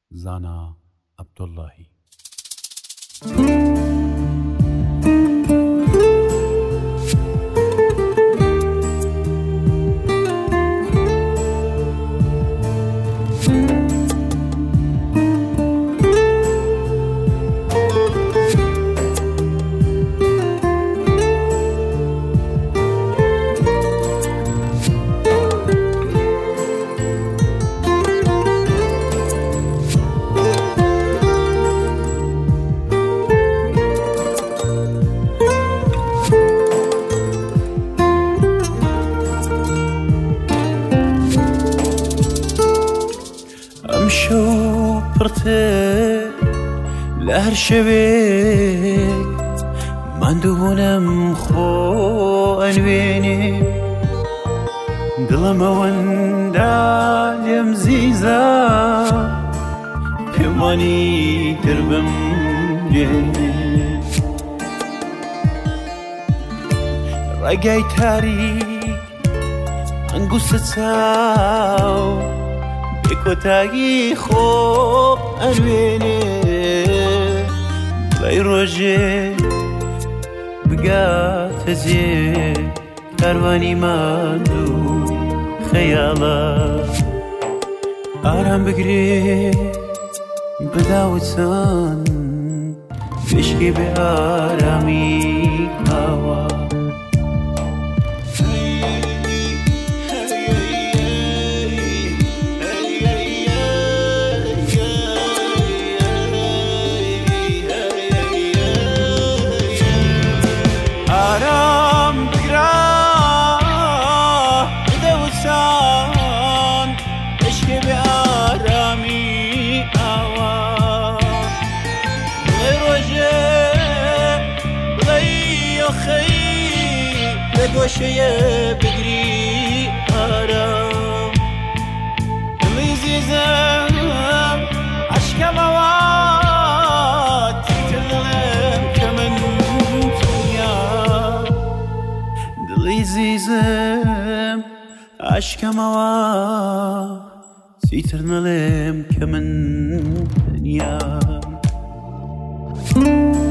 زانا عبداللهی. شو پرته لهر شوی من دوونم خو انوینی دلم وندالم زیزا پیمانی دربم لینی رگای تاریک انگوست تاو بکوتایی خوب انوینه لای روژه بگات زی کاروانی من دو خیالا آرام بگیری بداوتن بشکی به آرامی هوا آرام بگرا بدوسان عشق به آرامی آوا روژه بلای خی به گوشه بگری آرام میزیزم عشقم آوات تلم کمن عزیزم عشقم آوا سیتر نلم که من دنیا